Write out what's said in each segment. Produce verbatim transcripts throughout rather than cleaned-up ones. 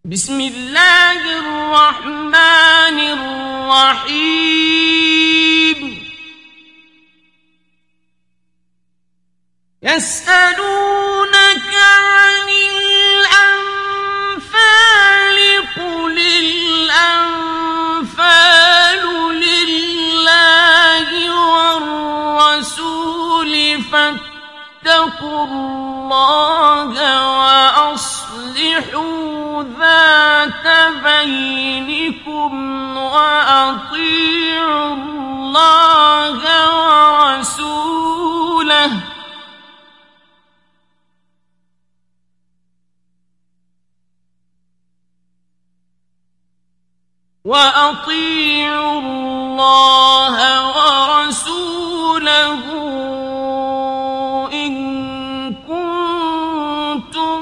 بسم الله الرحمن الرحيم يسألونك عن الأنفال قل الأنفال لله والرسول فاتقوا الله وأصلحوا ذات بينكم وأطيعوا الله ورسوله وأطيعوا الله ورسوله إن كنتم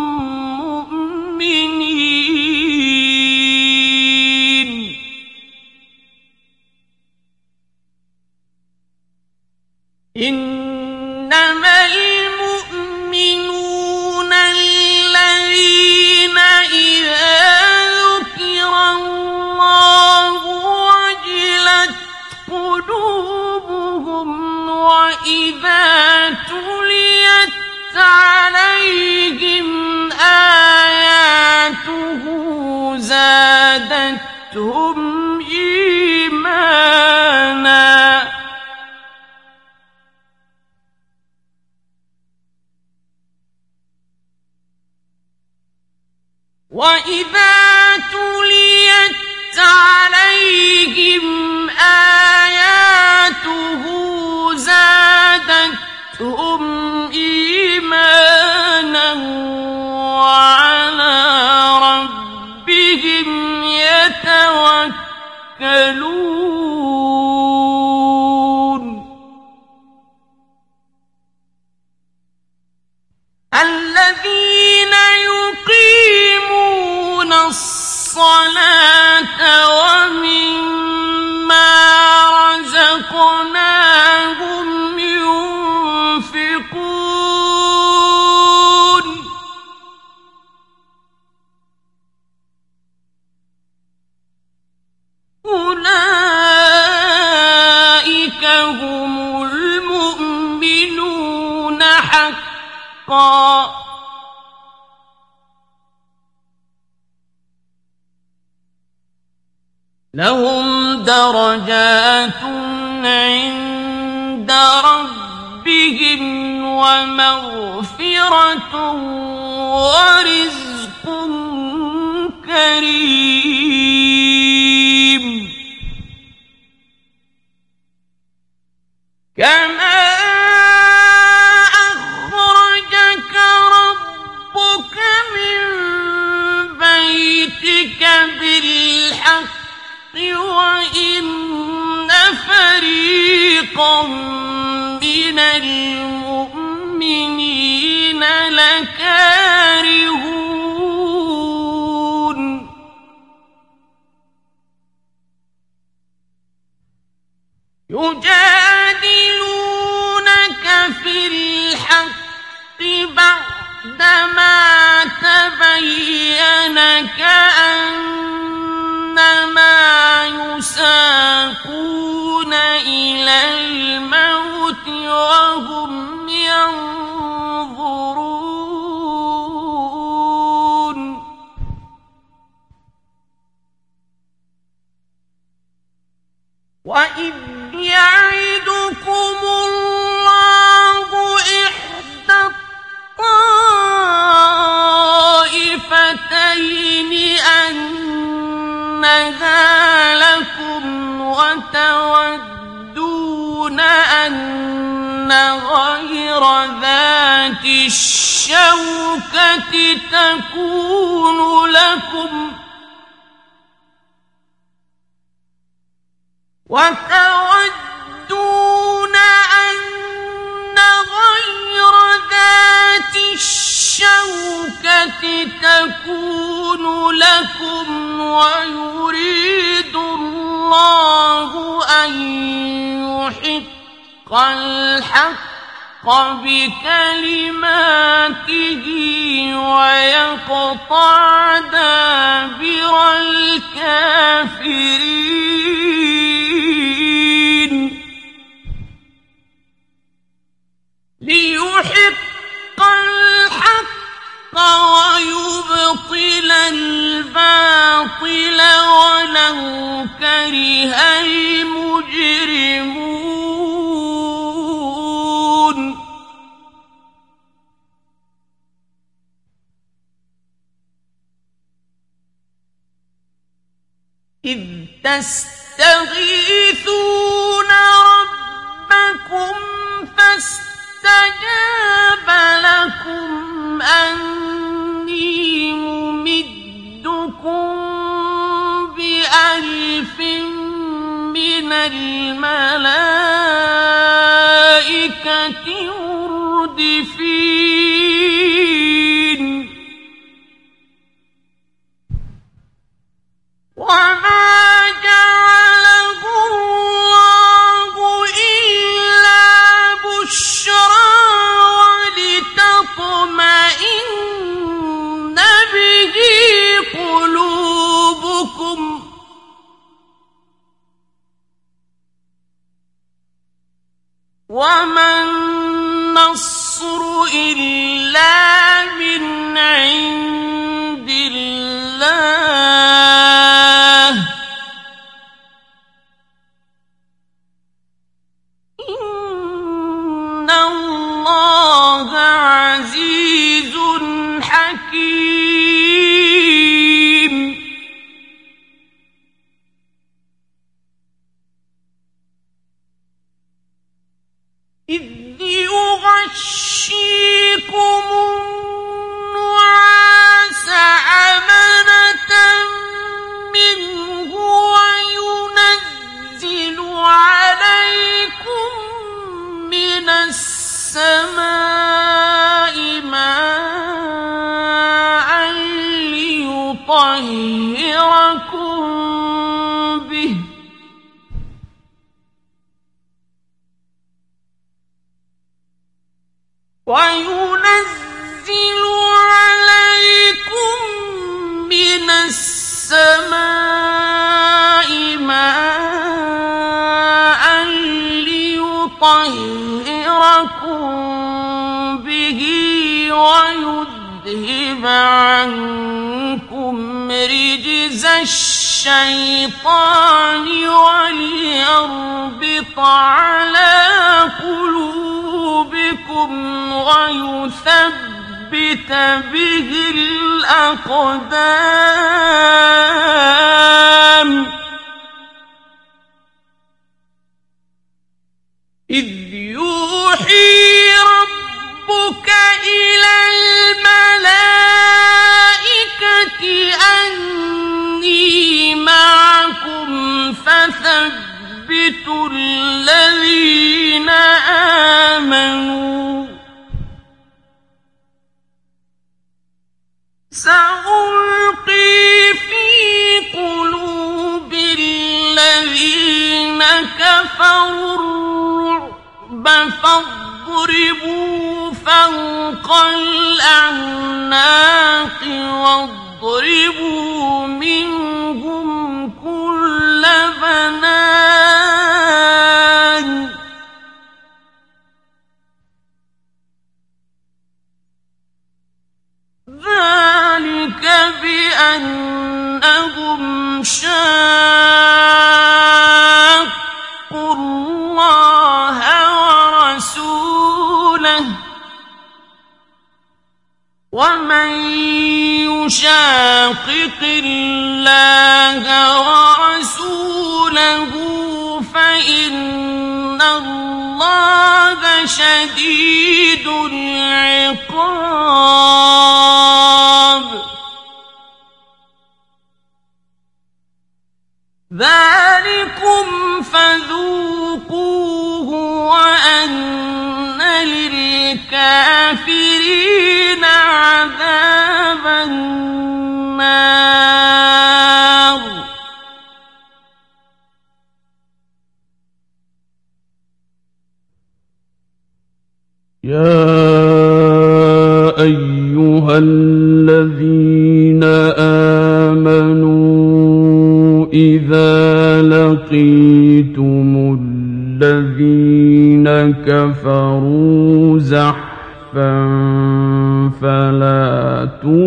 مؤمنين إنما المؤمنون الذين إذا قلوبهم وإذا تليت عليهم آياته زادتهم إيمانا وإذا تليت عليهم آياته زادتهم إيمانا وعلى ربهم يتوكلون الذين يقيمون الصلاة ومما رزقناهم ينفقون أولئك هم المؤمنون حقا لهم درجات عند ربهم ومغفرة ورزق كريم كما أخرجك ربك من بيتك بالحق وإن فريقا من المؤمنين لكارهون يجادلونك في الحق بعدما تبين كأنما يساقون إلى الموت وهم ينظرون وإذ يعدكم الله إحدى الطائفتين أنها لكم وتودون أن غير ذات الشوكة تكون لكم وتودون أن غير ذات الشوكة تكون لكم ويريد الله أن يحق الحق بكلماته ويقطع دابر الكافرين ليحق الحق ويبطل الباطل ولو كره المجرمون إذ تستغيثون ربكم فاستجاب لكم أني ممدكم بألف من الملائكة مردفين وما جعله الله إلا بشرى ولتطمئن به قلوبكم وما النصر إلا من عند الله إن الله عزيز حكيم إذ يغشيكم النعاس أمنة منه وينزل عليكم من السماء ماء ليطهركم به وينزل عليكم من السماء ماء ليطهركم به ويذهب عنكم رجز الشيطان وليربط على قلوبكم ويثبت به الأقدام إذ يوحي ربك إلى الملائكة أني معكم فثبتوا الذين آمنوا سألقي في قلوب الذين كفروا الرعب فاضربوا فوق الأعناق واضربوا منهم كل بنان ذلك بأنهم شاقوا الله ورسوله ومن يشاقق الله ورسوله فإن الله شديد العقاب ذلكم فذوقوه وأن للكافرين عذاب النار يا أيها الذين آمنوا إذا لقيتم الذين كفروا زحفا فلا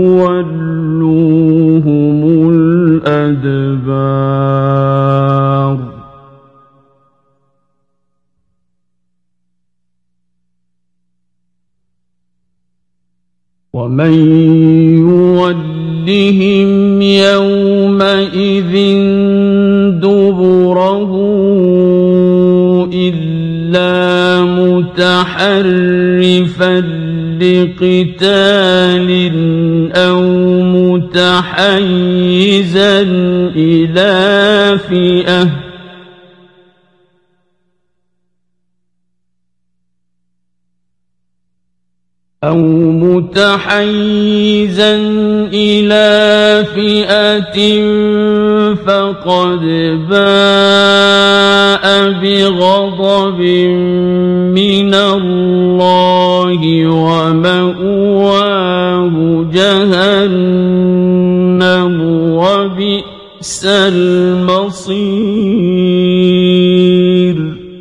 تولوهم الأدبار ومن يولهم يومئذ دبره إلا متحرفا لقتال أو متحيزا إلى فئة أو متحيزا إلى فئة فقد باء بغضب من الله ومأواه جهنم وبئس المصير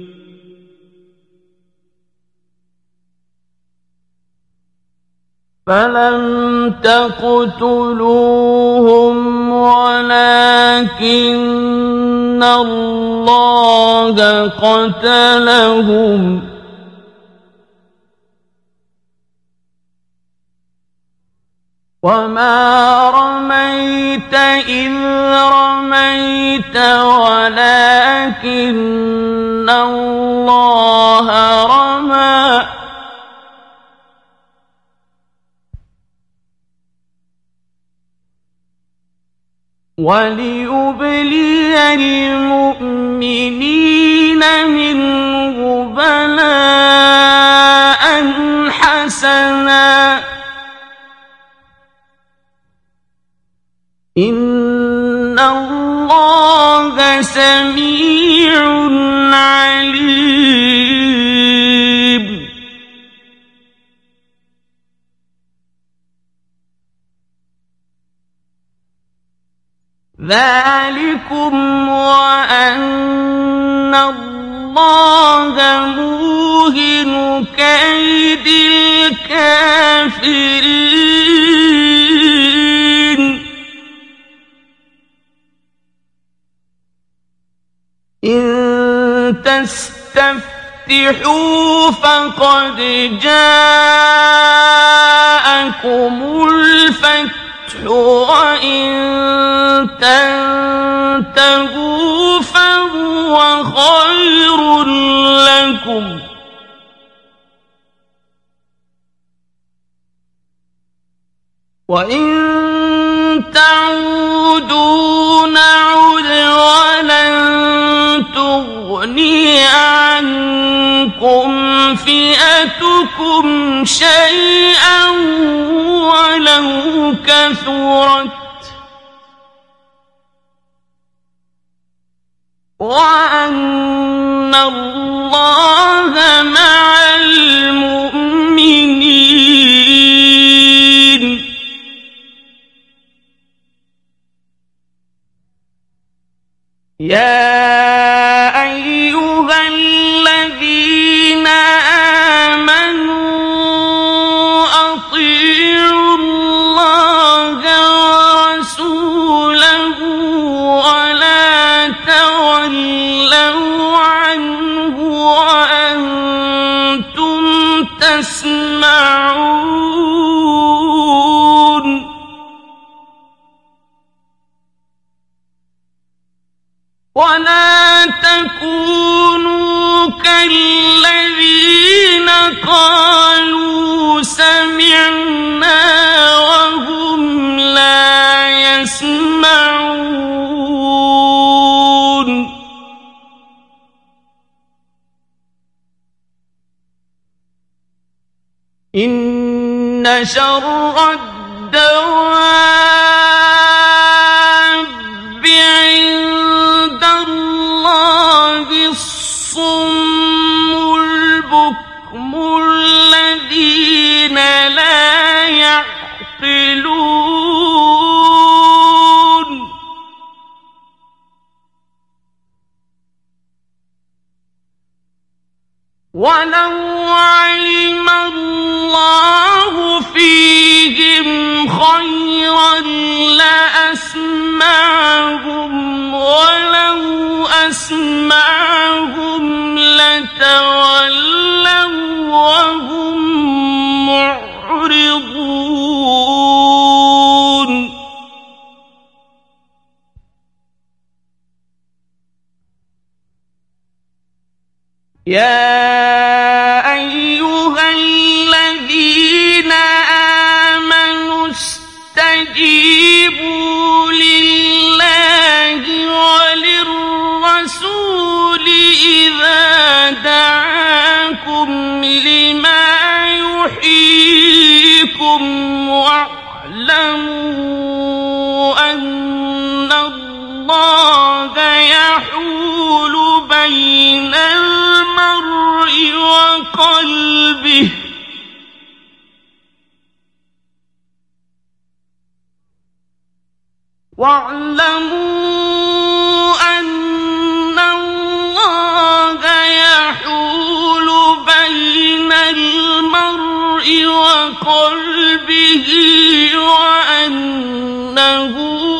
فلم تقتلوهم ولكن الله قتلهم وما رميت إذ رميت ولكن الله رمى وليبلي المؤمنين منه بلاء حسنا إن الله سميع عليم ذلكم وأن الله موهن كيد الكافرين إن تستفتحوا فقد جاءكم الفتح وإن تنتهوا فهو خير لكم وإن تعودوا نعد ولن تغني عنكم فئتكم شيئا ولو كثرت وأن الله مع المؤمنين يا أيها الذين آمنوا أطيعوا الله ورسوله ولا تولوا عنه وأنتم تسمعون ولا تكونوا كالذين قالوا سمعنا وهم لا يسمعون إن شر الدواب عند الله الصم البكم الذين لا يعقلون ولو علم الله فيهم خيرا لأسمعهم ولو أسمعهم لتولوا وهم معرضون يا أيها الذين آمنوا استجيبوا لله وللرسول إذا دعاكم لما يحييكم واعلموا أن الله يحول بين المرء وقلبه واعلموا أن الله يحول بين المرء وقلبه وأنه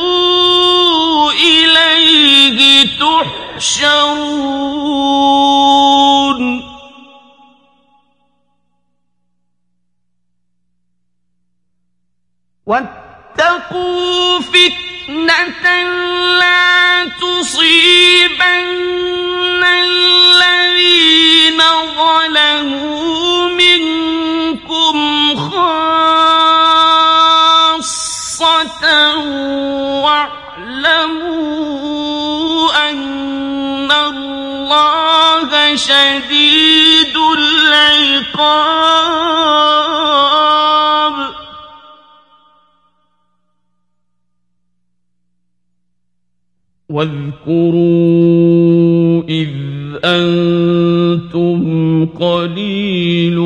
إليه تحشرون واتقوا فتنة لا تصيبن الذين ظلموا منكم خاصة واعلموا أن الله شديد العقاب واذكروا إذ أنتم قليل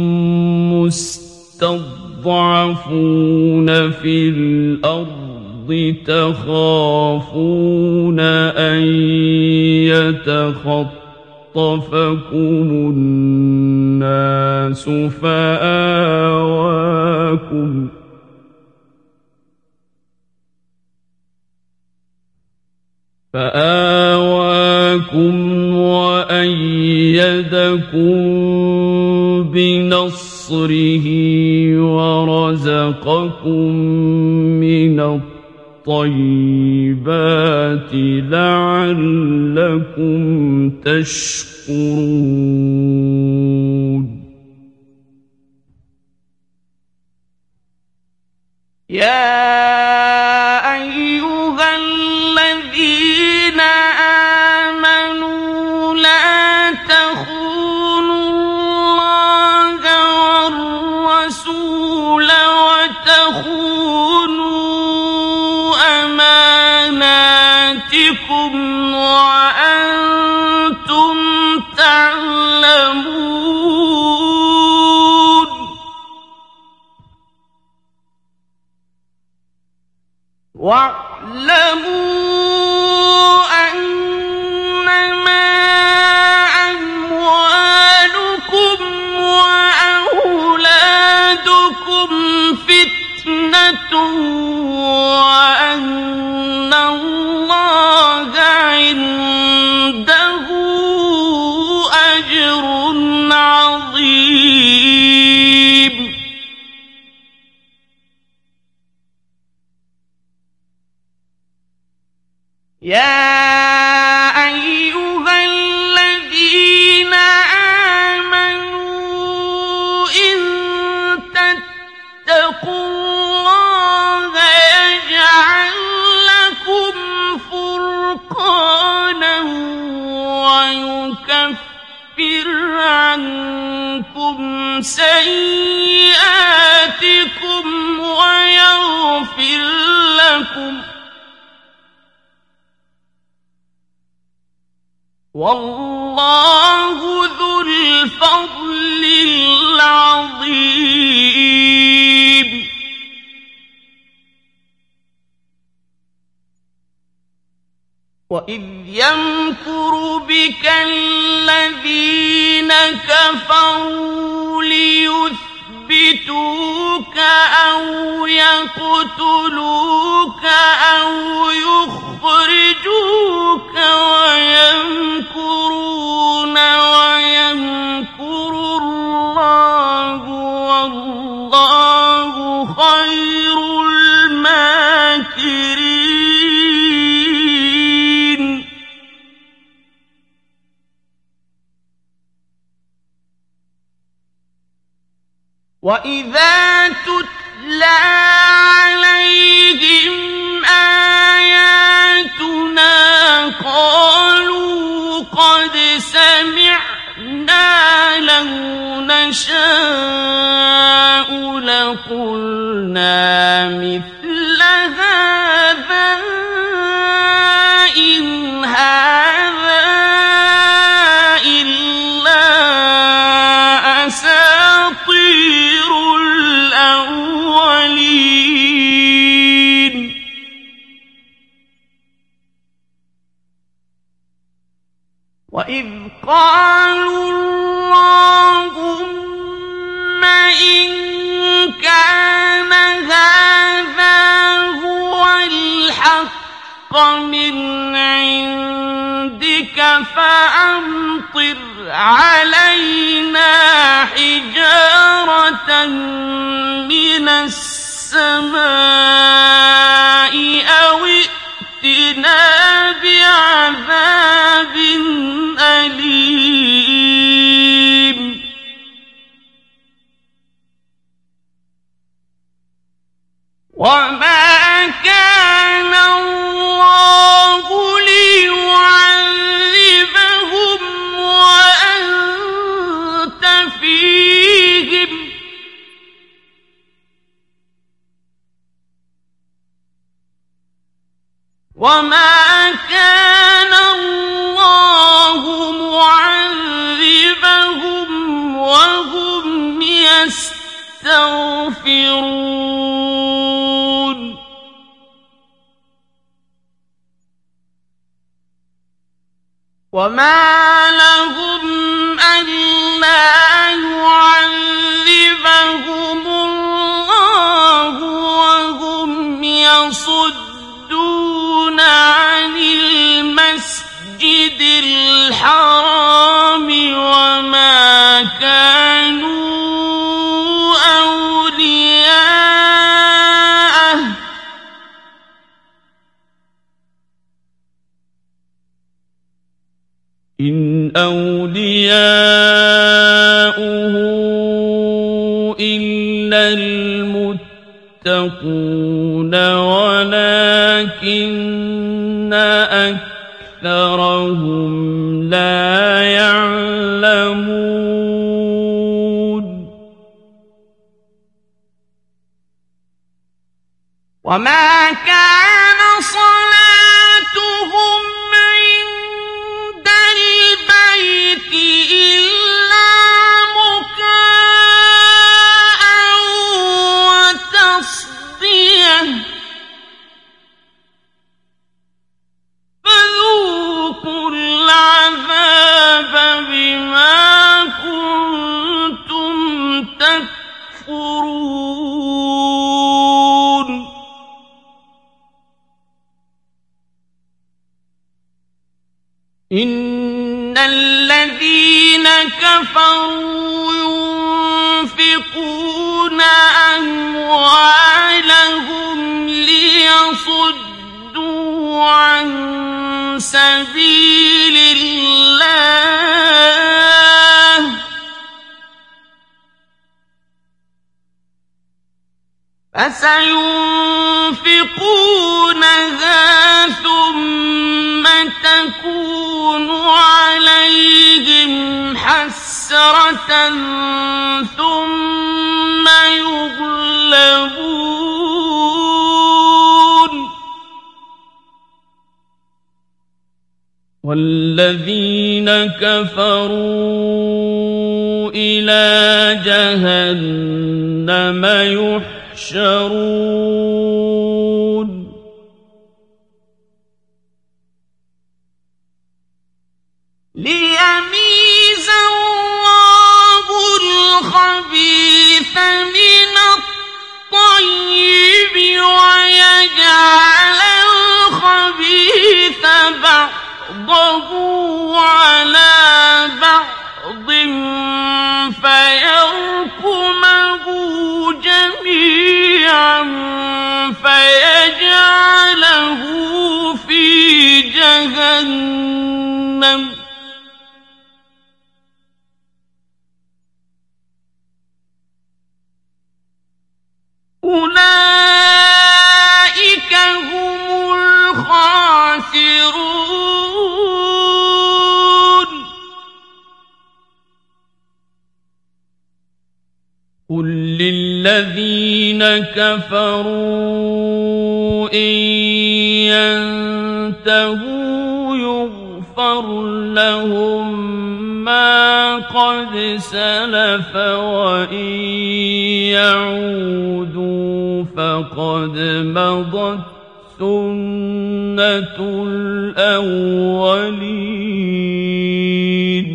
مستضعفون في الأرض تخافون أن يتخطفكم الناس فآواكم فآواكم وأيدكم بنصره ورزقكم من الطيبات لعلكم تشكرون يا أيها الذين آمنوا لا تخونوا الله والرسول وتخونوا أماناتكم وأنتم تعلمون واعلموا أنما أموالكم وأولادكم فتنة وأن الله عنده أجر عظيم يا أيها الذين آمنوا إن تتقوا الله يجعل لكم فرقانا ويكفر عنكم سيئاتكم ويغفر لكم والله ذو الفضل العظيم وإذ يمكر بك الذين كفروا ليثبتوك أو يقتلوك أو يخرجوك ويمكرون ويمكر الله والله خير الماكرين. وإذا تتلى عليهم آياتنا قالوا قد سمعنا لو نشاء لقلنا مثل هذا إن هذا إلا أساطير الأولين. وإذ قالوا اللهم إن كان هذا هو الحق من عندك فأمطر علينا حجارة من السماء أو ائتنا بعذاب أليم. وما كان الله ليعذبهم وأنت فيهم وما كان الله معذبهم وهم يستغفرون. وما لهم ألا يعذبهم الله وهم يصدون عن المسجد الحرام وما كانوا أولياءه إن أولياؤه إلا المتقون ولكن أكثرهم لا يعلمون. وما كان صلاتهم عند البيت إلا مكاء وتصدية فذوقوا العذاب بما كنتم تكفرون. إن الذين كفروا ينفقون أموالهم ليصدوا عن سبيل الله فسينفقونها ثم تكون عليهم حسرة ثم يغلبون والذين كفروا إلى جهنم يحشرون. ليميز الله الخبيث من الطيب ويجعل الخبيث بعضه على بعض فيركمه جميعا فيجعله في جهنم أولئك هم الخاسرون قل للذين كفروا إن ينتهوا يغفر لهم ما قد سلف وإن يعودوا فقد مضت سنة الأولين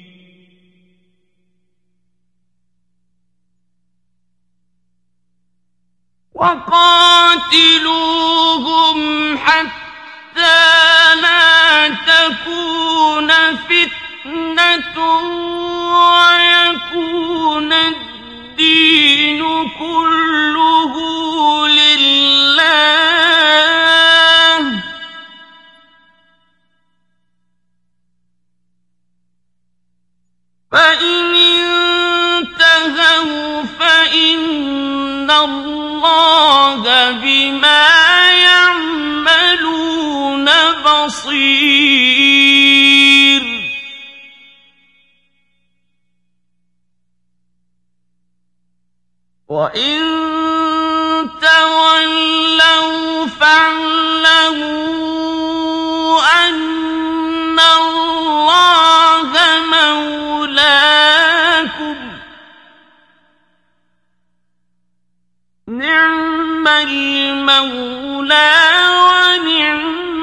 وقاتلوهم حتى لا تكون فتنة ويكون الدين كله لله فإن انتهوا فإن الله بما يعملون بصير وإن تولوا فاعلموا أن الله مولاكم نعم المولى ونعم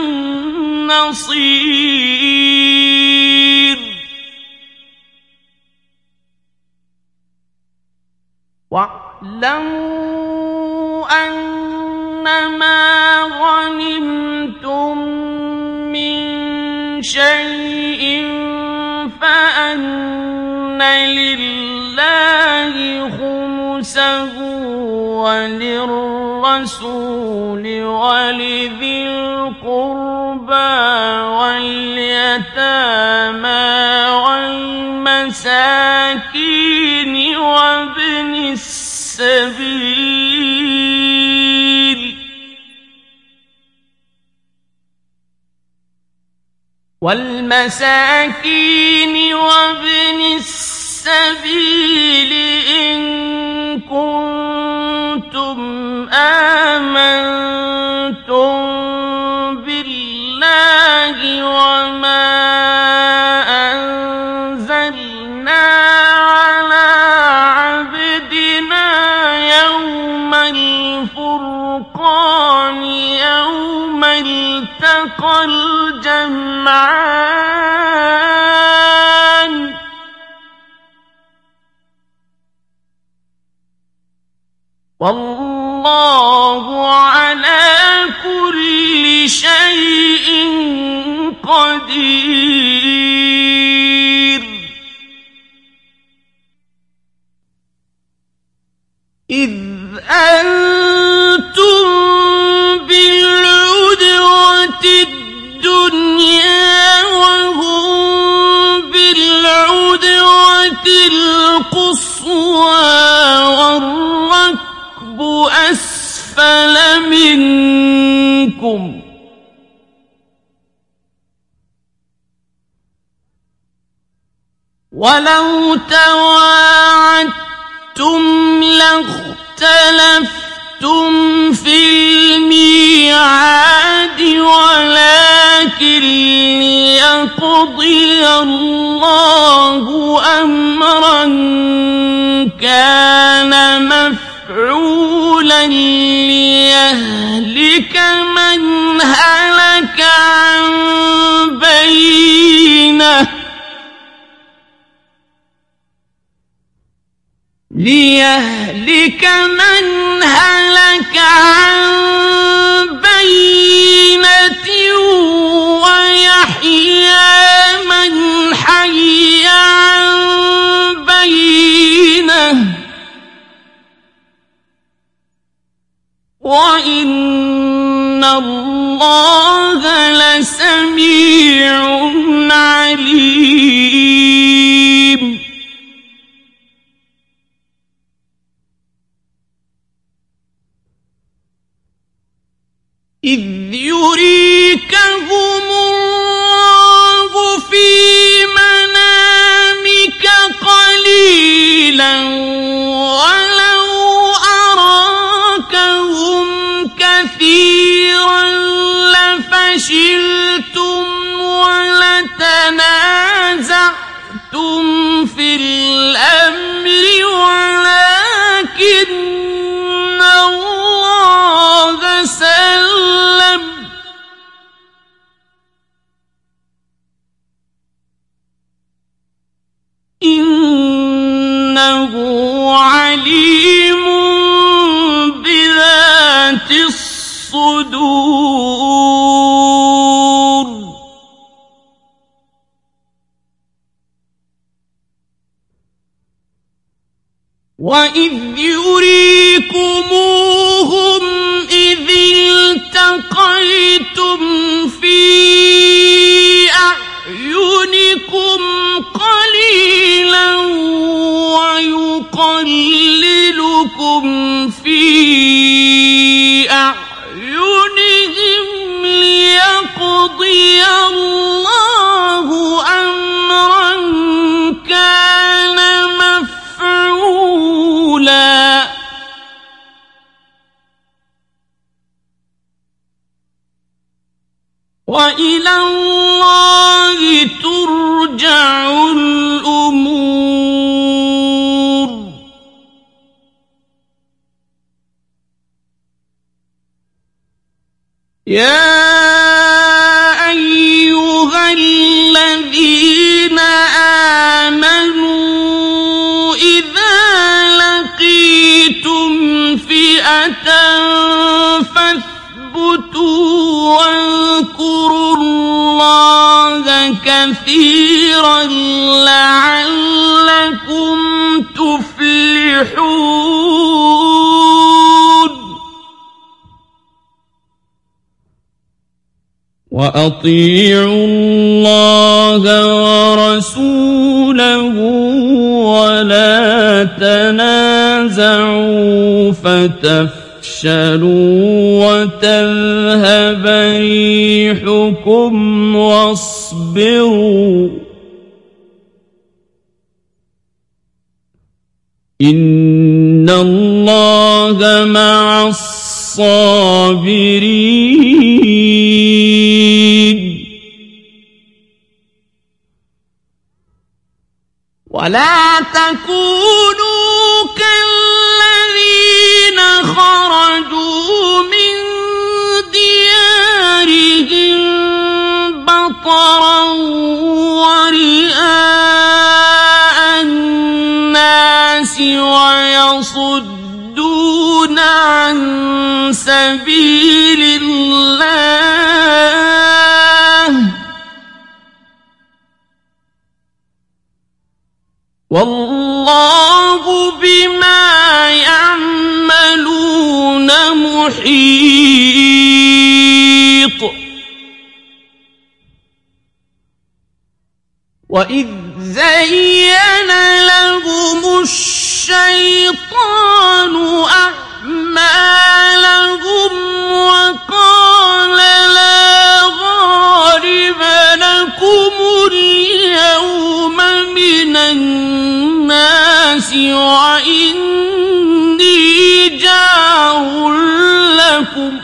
النصير واعلموا أنما غنمتم من شيء فأن لله خمسه وللرسول ولذي القربى واليتامى والمساكين وابن السبيل والمساكين وابن السبيل إن كنتم آمنتم بالله وما أنزلنا على عبدنا يوم الفرقان يوم التقى الجمعان والله على كل شيء قدير إذ أنتم بالعدوة الدنيا وهم بالعدوة القصوى والركب أسفل منكم ولو تواعدتم لاختلفتم في الميعاد ولكن ليقضي الله أمرا كان مفعولا ليهلك من هلك عن بينه ليهلك من هلك عن بينة ويحيى من حي عن بينة وإن الله لسميع عليم. إذ يريكهم الله في منامك قليلا ولو أراكهم كثيرا لفشلتم ولتنازعتم في الأمر ولكن الله سلم إنه عليم بذات الصدور. وإذ يريكموهم إذ التقيتم في أعينكم قليلا ويقللكم في أعينهم ليقضي الله أمرا كان مفعولا. وإلى الله ترجع الأمور. يا أيها الذين آمنوا إذا لقيتم فئة فاثبتوا واذكروا الله كثيرا لعلكم تفلحون. وأطيعوا الله ورسوله ولا تنازعوا فتفشلوا وتذهب ريحكم واصبروا إن الله مع الصابرين. ولا تكونوا كالذين خرجوا من ديارهم بطرا ورئاء الناس ويصدون عن سبيل الله والله بما يعملون محيط. وإذ زين لهم الشيطان أعمالهم وقال لا غالب لكم اليوم من الناس وإني جار لكم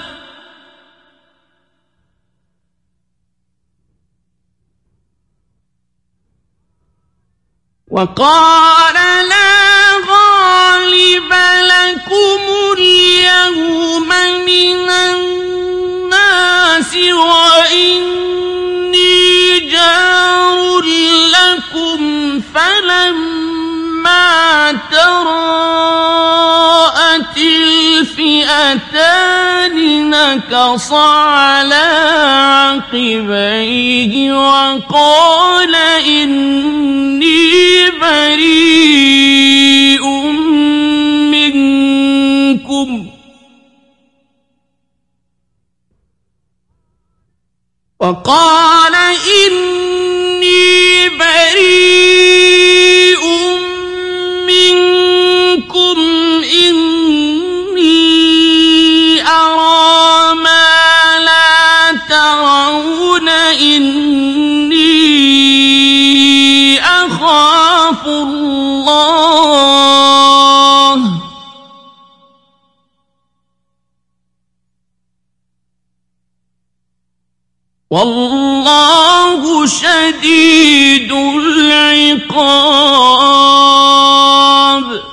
وقال لا غالب لكم اليوم من الناس وإني جار لكم فلما ترى فئتان نكص على عقبيه وقال إني بريء منكم وقال إني بريء منكم إني أرى ما لا ترون إني أخاف الله والله شديد العقاب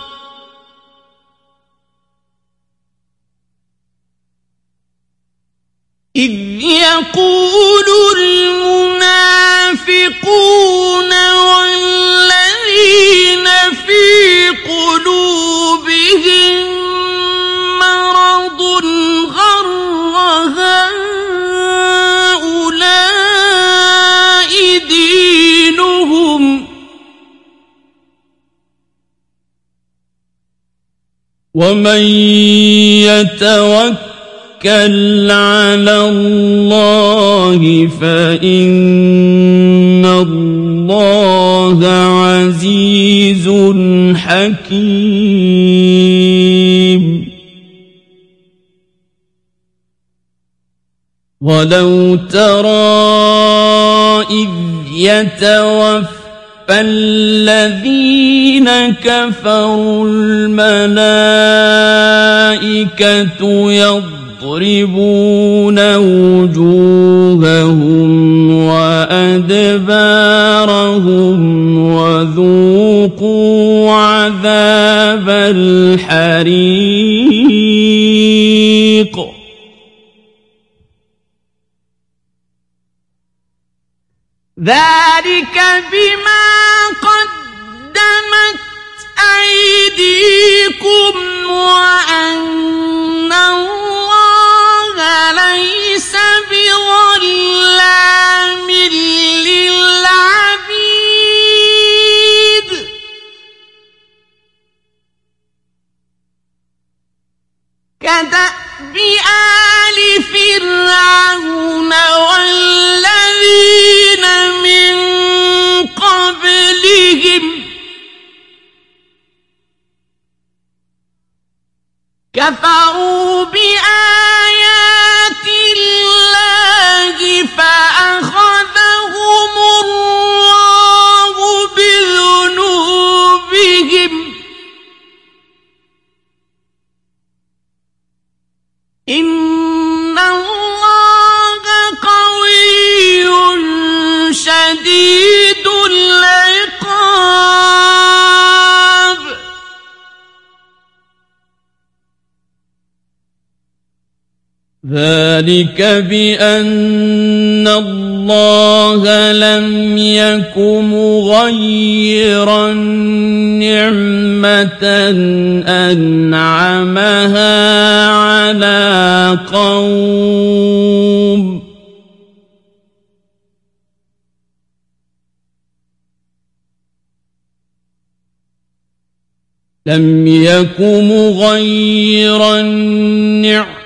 إذ يقول المنافقون والذين في قلوبهم مرض غر هؤلاء دينهم ومن يتوكل على الله فإن الله عزيز حكيم ولو ترى إذ يتوفى فالذين كفروا الملائكة يضربون وجوههم وأدبارهم وذوقوا عذاب الحريق ذلك بما قدمت أيديكم وأن الله ليس بظلام للعبيد كدأب آل فرعون والذين من قبلهم كفروا بآيات الله فأخذهم الله بذنوبهم إن الله قوي شديد العقاب ذلك بأن الله لم يك مغيرا نعمة أنعمها على قوم لم يك مغيرا نعمة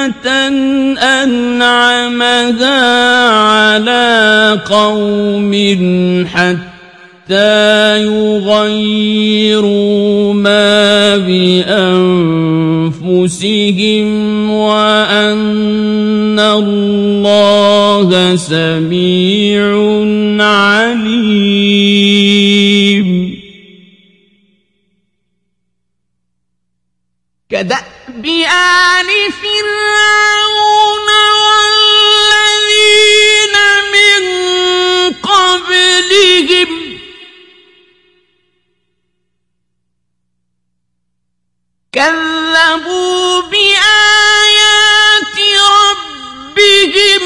أنعمها على قوم حتى يغيروا ما بأنفسهم وأن الله سميع عليم كدأب آل فرعون والذين من قبلهم كذبوا بآيات ربهم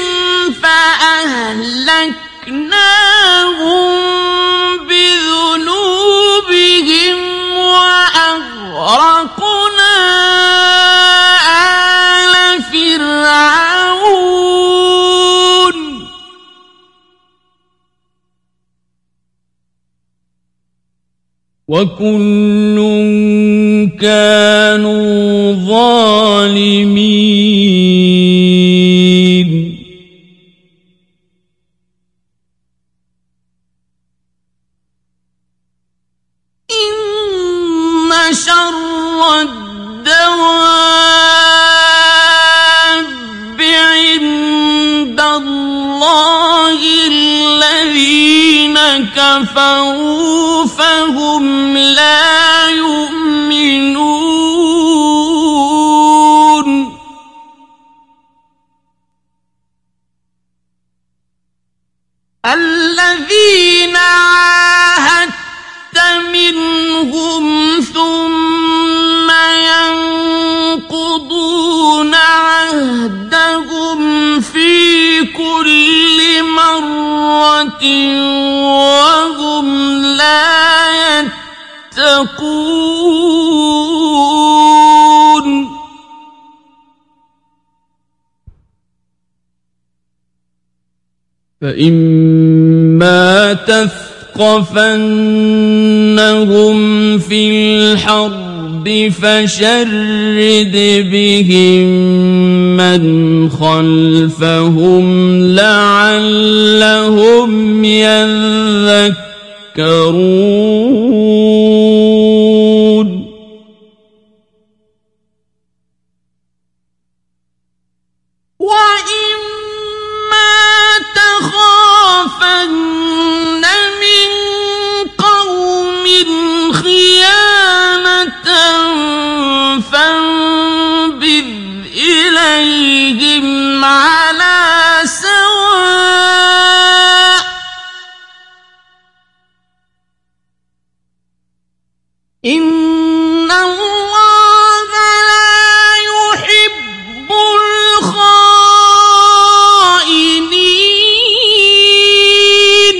فأهلكناهم بذنوبهم وأغرقنا وكل كانوا ظالمين إن شر الدواب عند الله الذين كفروا فهم لا يؤمنون الذين عاهدت منهم ثم ينقضون عهدهم في كل مرة وهم لا يتقون فإما تثقفنهم في الحرب فشرد بهم من خلفهم لعلهم يذكرون وإما تخافن من قوم خيانة فانبذ إليهم على سواء إن الله لا يحب الخائنين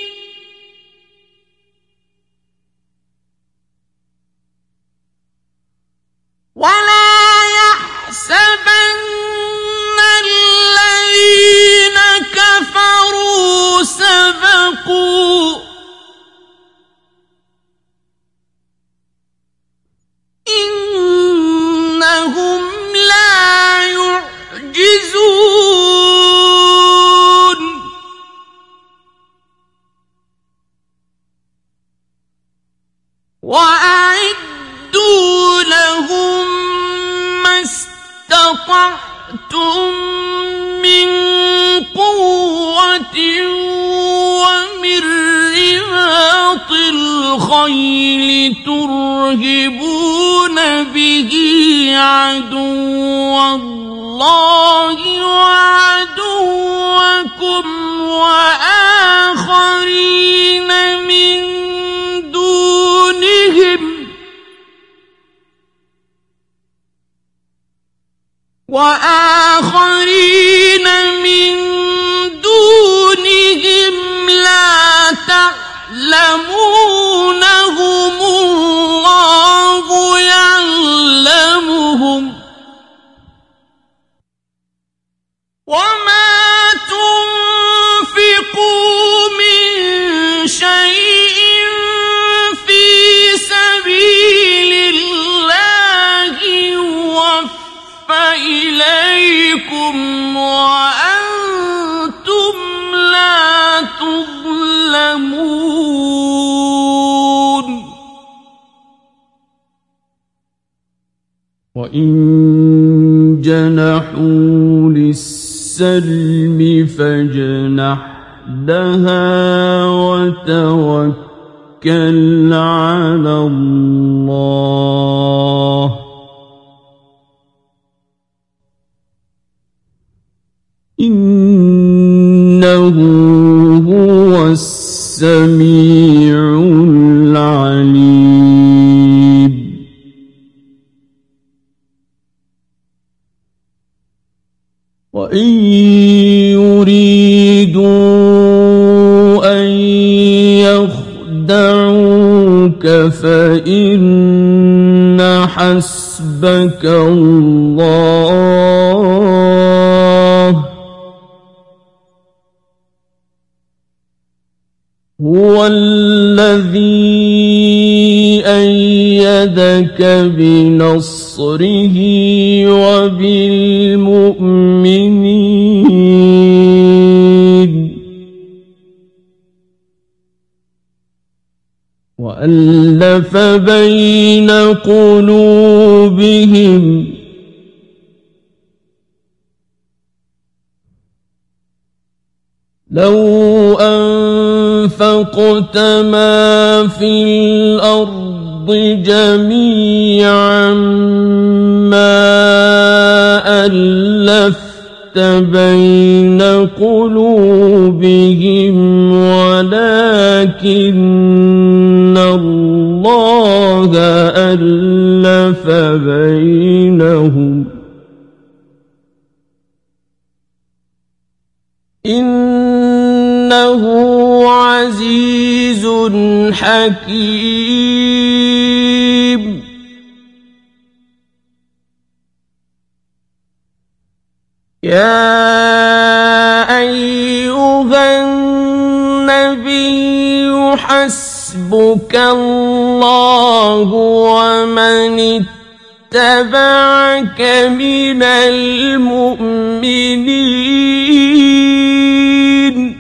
ولا يحسبن الذين كفروا سبقوا إنهم لا يعجزون وأعدوا لهم ما استطعتم من قوة ومن رباط الخيل ترهبون به عدو الله وعدوكم وآخرين من دونهم وآخرين من دونهم لا تعلمونهم الله يعلمهم وما تنفقوا من شيء في سبيل الله يوفى إليكم وأنتم لا تظلمون وإن جنحوا للسلم فاجنح لها وتوكل على الله إنه هو السميع العليم وإن يريدوا أن يخدعوك فإن حسبك الله هو الذي أيدك بنصره وبالمؤمنين وألف بين قلوبهم لو أنفقت ما في الأرض جميعا ما ألفت بين قلوبهم ولكن الله ألف بينهم إنه عزيز حكيم يا أيها النبي حسبك الله ومن اتبعك من المؤمنين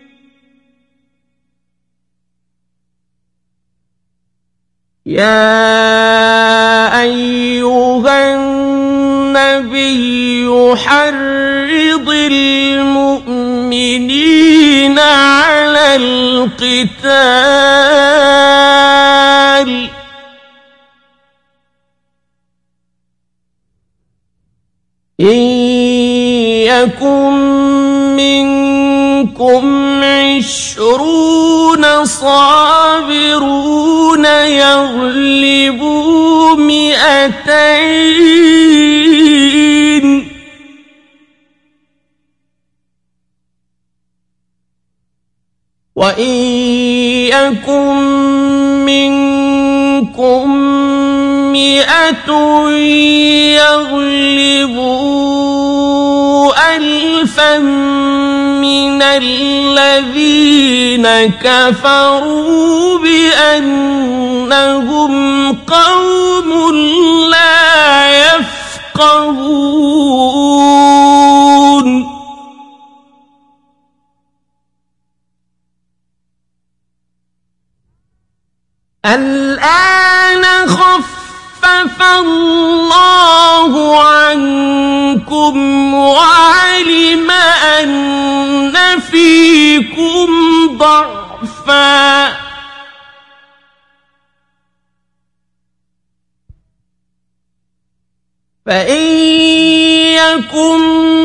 يا أيها النبي حرض المؤمنين على القتال إن يكن منكم عشرون صابرون يغلبوا مئتين وإن يكن منكم مئة يغلبوا ألفا من الذين كفروا بأنهم قوم لا يفقهون الآن خفف الله عنكم وعلم أن فيكم ضعفا فإن يكن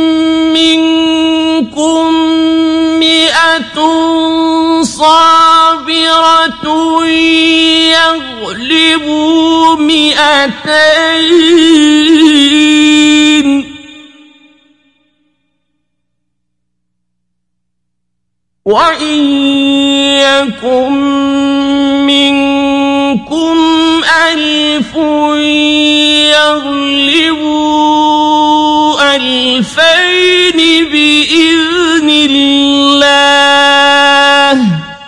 منكم مئة صابرة يغلبوا مئتين وإن يكن منكم ألف يغلبوا ألفين بإذن الله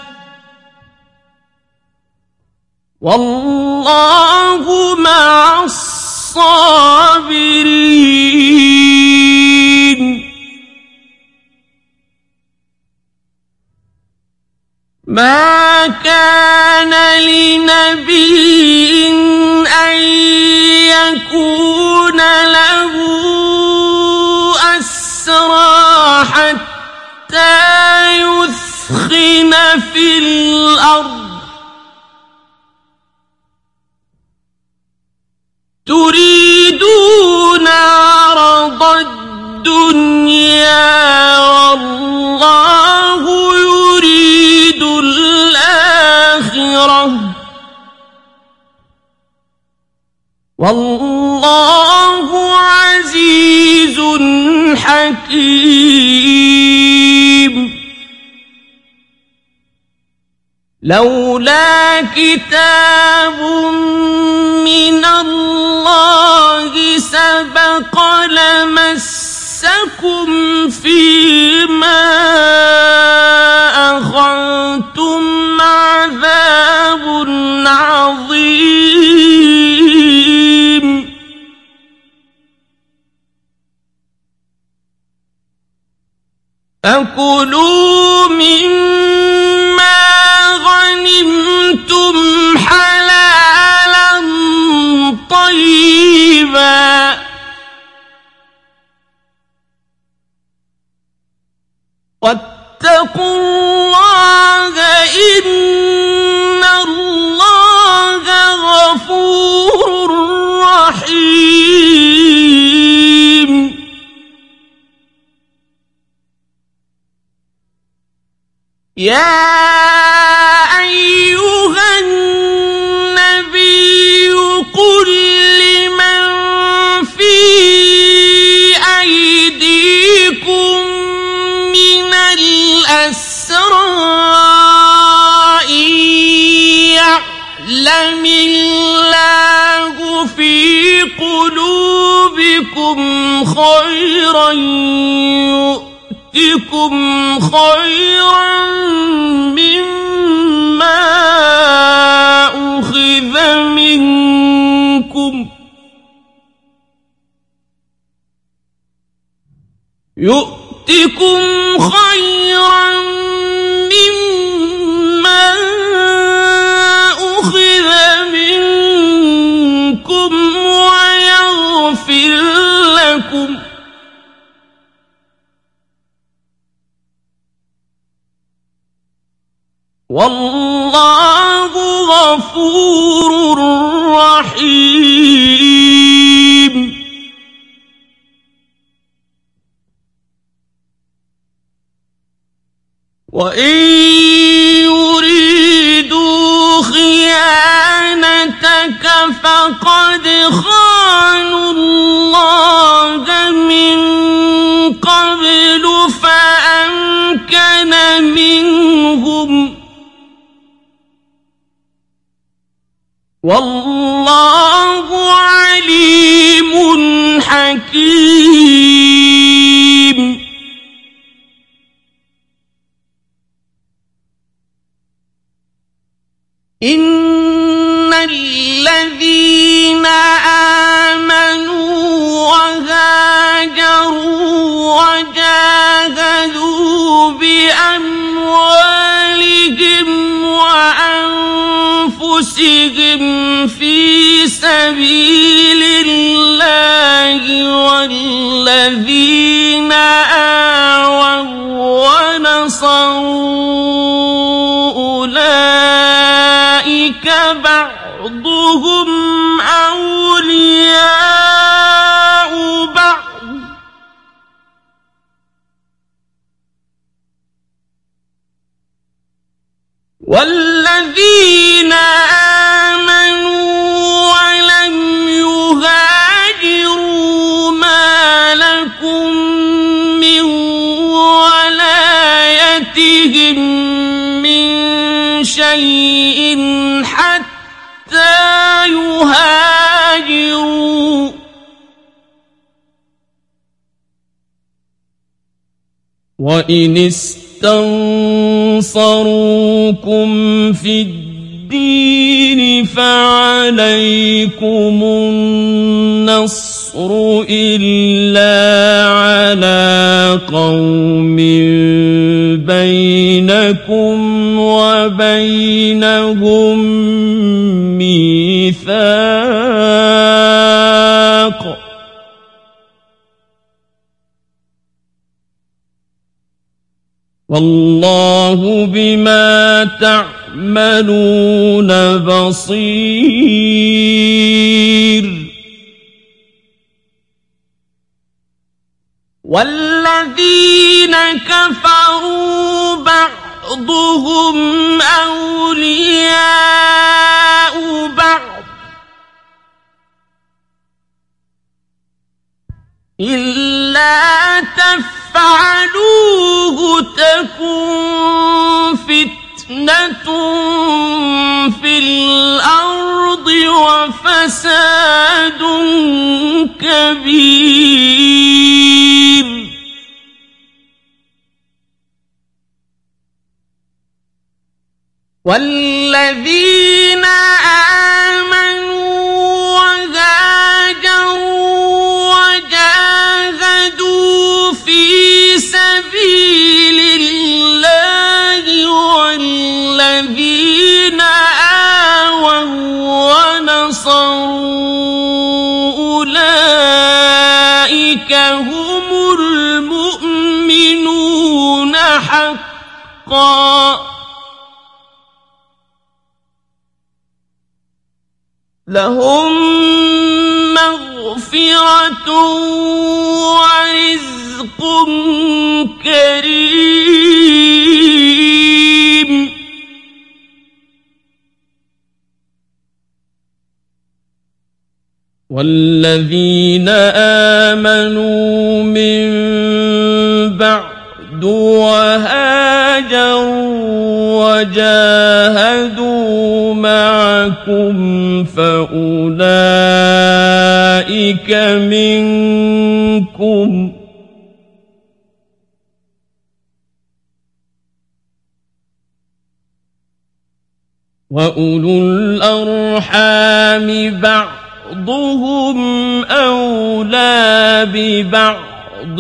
والله مع الصابرين ما كان لنبي أن يكون له أسرى حتى يثخن في الأرض تريدون عرض الدنيا والله يريد الآخرة والله عزيز حكيم لولا كتاب من الله سبق لمسكم فيما أخذتم عذاب عظيم فكلوا مما غنمتم حلالا طيبا واتقوا الله إن الله غفور رحيم. يا أيها النبي قل لمن في أيديكم من الأسرى إن يعلم الله في قلوبكم خيرا يؤتكم خيرا مما أخذ منكم يؤتكم خيرا مما أخذ منكم ويغفر لكم والله غفور رحيم. وإن يريدوا خيانتك فقد خانوا الله من قبل فأمكن منهم والله عليم حكيم. إن الذين آمنوا وهاجروا وجاهدوا بأموالهم وأنفسهم في سبيل الله والذين آووا ونصروا أولئك بعضهم أولياء بعض والذين آمنوا ولم يهاجروا ما لكم من ولايتهم من شيء حتى يهاجروا وإن استنصروكم في الدين فعليكم النصر إلا على قوم بينكم وبينهم ميثاق والله بما تعملون بصير. والذين كفروا بعضهم أولياء بعض إلا تفعلوه تكن فتنة في الأرض وفساد كبير. والذين آمنوا وهاجروا وجاهدوا في سبيل حقا لهم مغفرة ورزق كريم والذين آمنوا من بعد وهاجروا وجاهدوا معكم فأولئك منكم وأولو الأرحام بعضهم أولى ببعض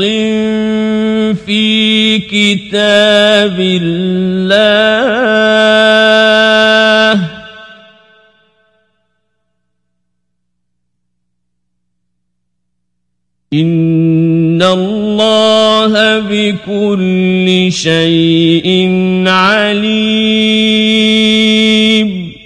في كتاب الله إن الله بكل شيء عليم